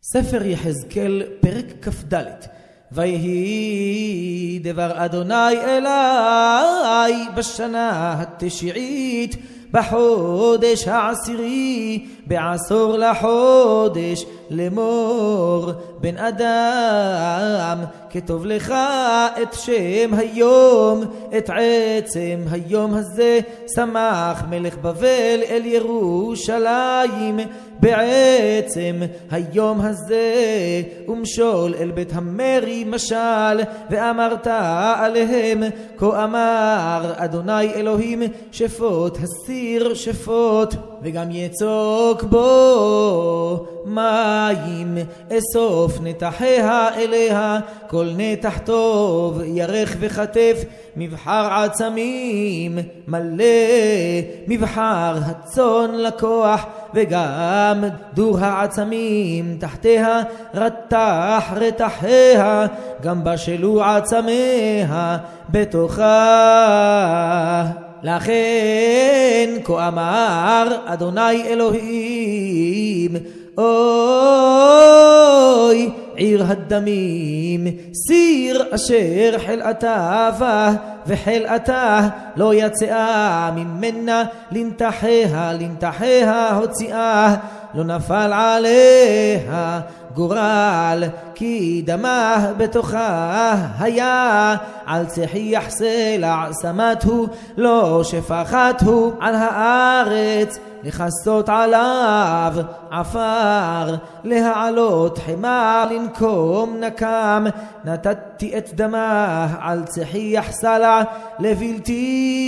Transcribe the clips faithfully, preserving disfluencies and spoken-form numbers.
ספר יחזקאל, פרק כ"ד. ויהי דבר אדוני אליי בשנה התשיעית בחודש העשירי בעשור לחודש לאמור, בן אדם, כתוב לך את שם היום, את עצם היום הזה שמח מלך בבל אל ירושלים בעצם היום הזה, ומשול אל בית המרי משל, ואמרת עליהם כה אמר אדוני אלוהים, שפוט הסיר שפוט, וגם יצוק בו מים, אסוף נתחיה אליה, כל נתח טוב ירך וחטף, מבחר עצמים מלא, מבחר הצאן לקוח, וגם דור העצמים תחתיה, רתח רתחיה, גם בשלו עצמיה בתוכה. לכן כה אמר אדוני אלוהים, אוי עיר הדמים, סיר אשר חלאתה בה וחלאתה לא יצאה ממנה, לנתחיה לנתחיה הוציאה, לא נפל עליה גורל, כי דמה בתוכה היה, על צחיח סלע שמתהו, לא שפכתהו על הארץ, לכסות עליו עפר, להעלות חמה, לנקום נקם, נתתי את דמה על צחיח סלע, לבלתי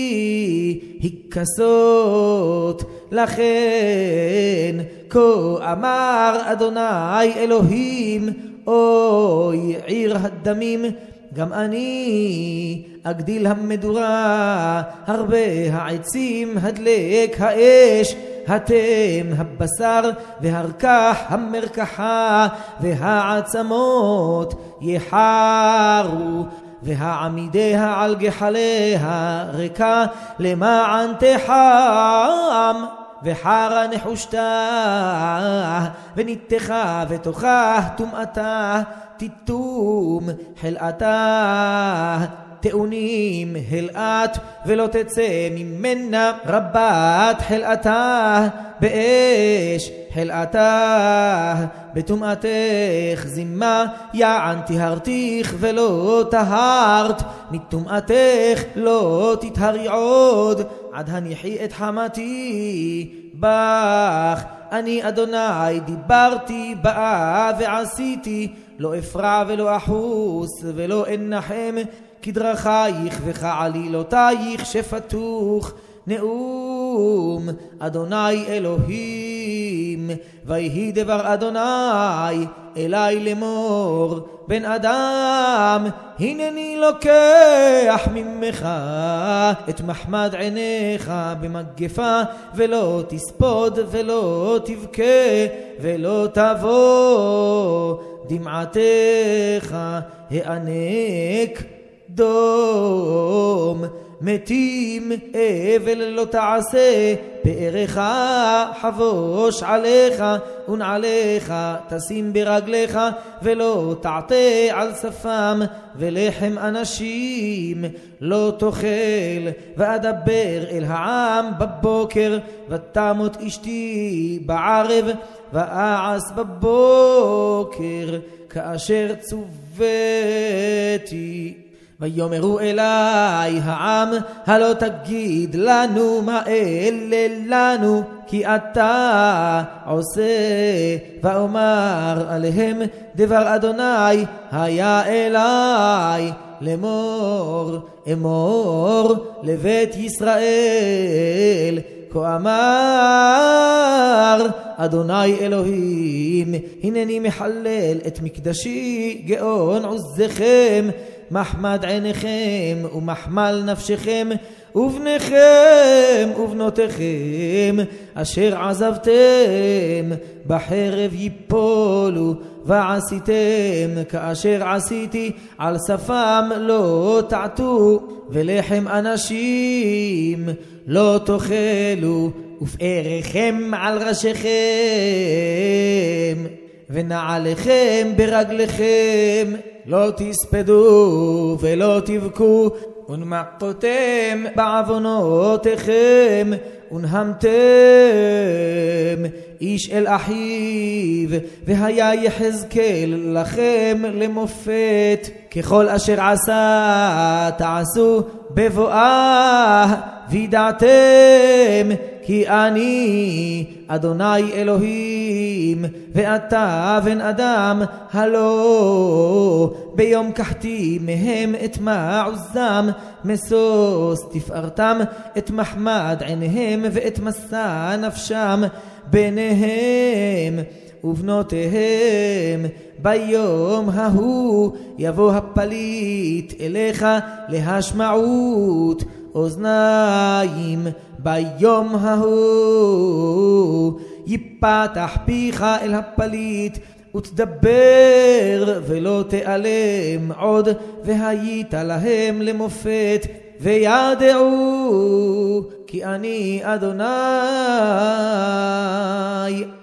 הכסות. לכן כה אמר אדוני אלוהים, אוי עיר הדמים, גם אני אגדיל המדורה, הרבה העצים הדלק האש, התם הבשר והרקח המרקחה, והעצמות יחרו, והעמידיה על גחליה ריקה, למען תחם, וחרה נחושתה, וניתחה ותוכה טומאתה, תיתום חלאתה, תאונים הלאת, ולא תצא ממנה רבת חלאתה, באש חלאתה, בטומאתך זימה, יען תהרתיך ולא טהרת, מטומאתך לא תטהרי עוד, עד הניחי את חמתי בך. אני אדוני דיברתי באה ועשיתי, לא אפרע ולא אחוס ולא אנחם, כדרכייך וכעלילותייך שפתוך נאום אדוני אלוהים. ויהי דבר אדוני אלי לאמור, בן אדם, הנני לוקח ממך את מחמד עיניך במגפה, ולא תספוד ולא תבכה ולא תבוא דמעתך הענק דום, מתים אבל לא תעשה, פארך חבוש עליך, ונעליך תשים ברגליך, ולא תעטה על שפם, ולחם אנשים לא תאכל. ואדבר אל העם בבוקר, ותמות אשתי בערב, ואעש בבוקר כאשר צוויתי. ויאמרו אלי העם, הלא תגיד לנו מה אלה לנו, כי אתה עושה. ואומר עליהם, דבר אדוני היה אלי לאמור, אמור לבית ישראל, כה אמר אדוני אלוהים, הנני מחלל את מקדשי, גאון עוזכם, מחמד עיניכם ומחמל נפשכם, ובניכם ובנותיכם אשר עזבתם בחרב ייפולו, ועשיתם כאשר עשיתי, על שפם לא תעטו, ולחם אנשים לא תאכלו, ופאריכם על ראשיכם. ונעליכם ברגליכם, לא תספדו ולא תבכו, ונמקותם בעוונותיכם, ונהמתם איש אל אחיו, והיה יחזקאל לכם למופת. ככל אשר עשה תעשו בבואה, וידעתם כי אני אדוני אלוהים. ואתה בן אדם, הלא ביום קחתי מהם את מעוזם, משוש תפארתם, את מחמד עיניהם ואת מסע נפשם, בניהם ובנותיהם. ביום ההוא יבוא הפליט אליך להשמעות אוזניים. ביום ההוא יפתח פיך אל הפליט ותדבר ולא תיעלם עוד, והיית להם למופת, וידעו כי אני אדוני.